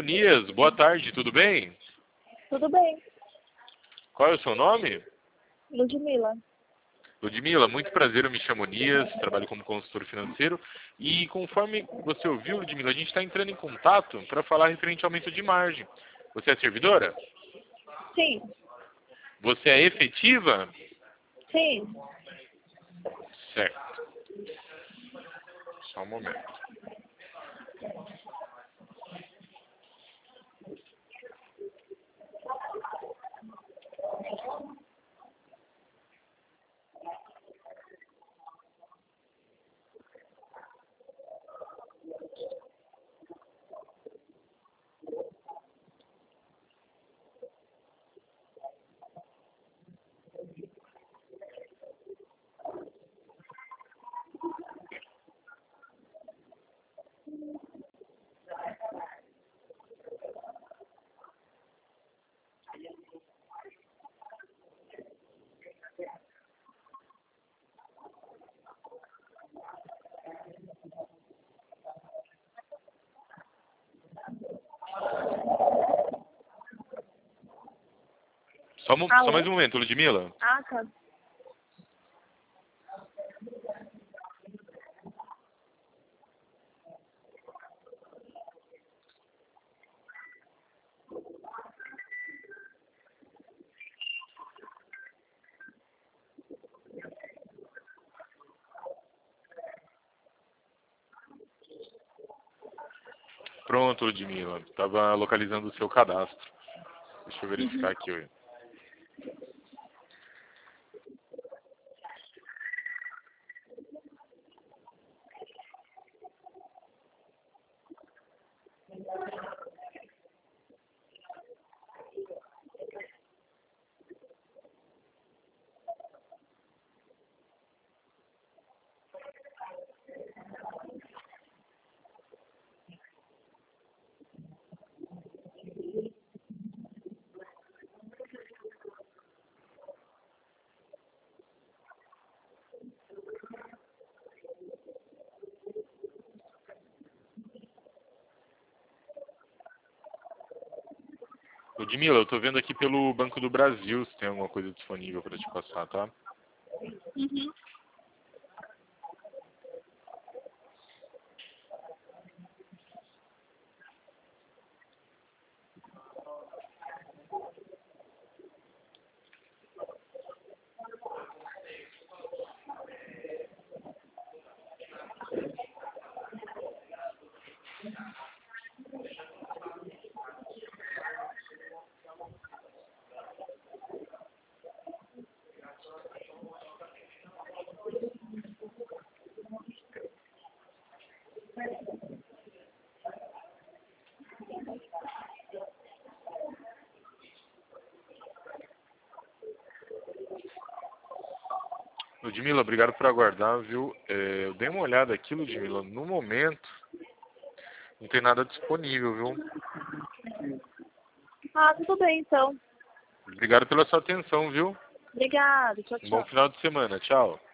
Munias, boa tarde, tudo bem? Tudo bem, Qual é o seu nome? Ludmila. Ludmila, muito prazer, eu me chamo Nias, trabalho como consultor financeiro e conforme você ouviu, Ludmila, a gente está entrando em contato para falar referente ao aumento de margem. Você é servidora? Sim, Você é efetiva? sim. Certo. Só um momento. Só Alô? mais um momento, Ludmila. Ah, tá. Pronto, Ludmila. Estava localizando o seu cadastro. Deixa eu verificar aqui. Ludmila, eu estou vendo aqui pelo Banco do Brasil se tem alguma coisa disponível para te passar, tá? Uhum. Ludmila, obrigado por aguardar, viu? Eu dei uma olhada aqui, Ludmila. No momento, não tem nada disponível, viu? Ah, tudo bem, então. Obrigado pela sua atenção, viu? Obrigada. Tchau, Um bom tchau. final de semana. Tchau.